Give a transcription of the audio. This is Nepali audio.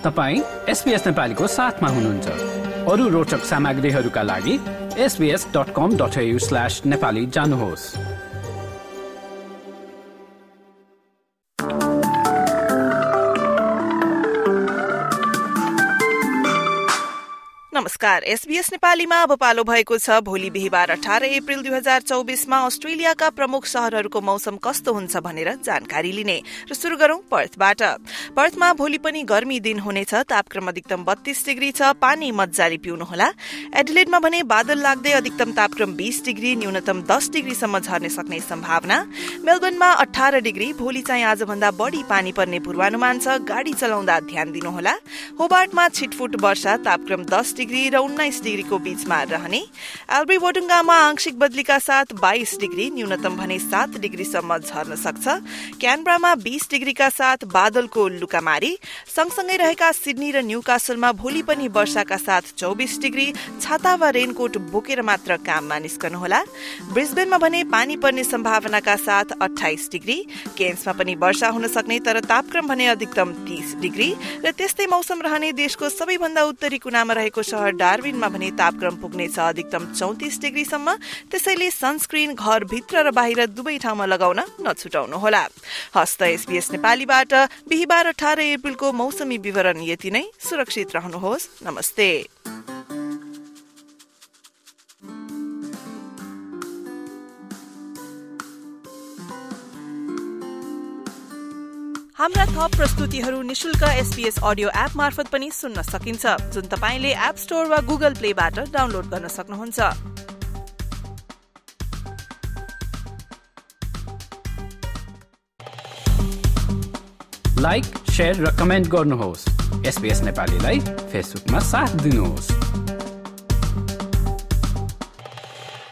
तपाईं SBS नेपालीको साथमा हुनुहुन्छ। अरू रोचक सामग्रीहरूका लागि sbs.com.au/nepali जानुहोस्। नमस्कार, SBS नेपालीमा अब पालो भएको छ भोलि बिहीबार 18 अप्रिल 2024 मा अस्ट्रेलियाका प्रमुख शहरहरूको मौसम कस्तो हुन्छ भनेर जानकारी लिने। र सुरु गरौं पर्थबाट। पर्थमा भोलि पनि गर्मी दिन हुनेछ। तापक्रम अधिकतम 32 डिग्री छ। पानी मज्जाले पिउनुहोला। एडिलेडमा भने बादल लाग्दै अधिकतम तापक्रम 20 डिग्री, न्यूनतम 10 डिग्रीसम्म झर्ने सक्ने सम्भावना। मेलबर्नमा 18 डिग्री। भोलि चाहिँ आजभन्दा बढी पानी पर्ने पूर्वानुमान छ। गाडी चलाउँदा ध्यान दिनुहोला। होबार्टमा छिटफुट वर्षा, तापक्रम 10 डिग्री र 19 डिग्रीको बीचमा रहने। एल्ब्री वोटुङ्गामा आंशिक बदलीका साथ 22 डिग्री, न्यूनतम भने 7 डिग्रीसम्म झर्न सक्छ। क्यानबरामा 20 डिग्रीका साथ बादलको लुकामारी। सँगसँगै रहेका सिडनी र न्यूकासलमा भोलि पनि वर्षाका साथ 24 डिग्री। छाता वा रेनकोट बोकेर मात्र काममा निस्कनुहोला। ब्रिस्बेनमा भने पानी पर्ने सम्भावनाका साथ 28 डिग्री। केन्समा पनि वर्षा हुन सक्ने, तर तापक्रम भने अधिकतम 30 डिग्री। र त्यस्तै मौसम रहने देशको सबैभन्दा उत्तरी कुनामा रहेको शहर डार्विनमा भने तापक्रम पुग्नेछ अधिकतम 34 डिग्रीसम्म। त्यसैले सनस्क्रिन घर भित्र र बाहिर दुवै ठाउँमा लगाउन नछुटाउनुहोला। हस्त SBS नेपालीबाट बिहीबार 18 अप्रिलको मौसमी विवरण यति नै। सुरक्षित रहनुहोस्। नमस्ते। हाम्रा थप प्रस्तुतिहरू निशुल्क SBS अडियो एप मार्फत पनि सुन्न सकिन्छ, जुन तपाईले एप स्टोर वा गुगल प्लेबाट डाउनलोड गर्न सक्नुहुन्छ। लाइक, शेयर र कमेन्ट गर्नुहोस्। SBS नेपालीलाई फेसबुकमा साथ दिनुहोस्।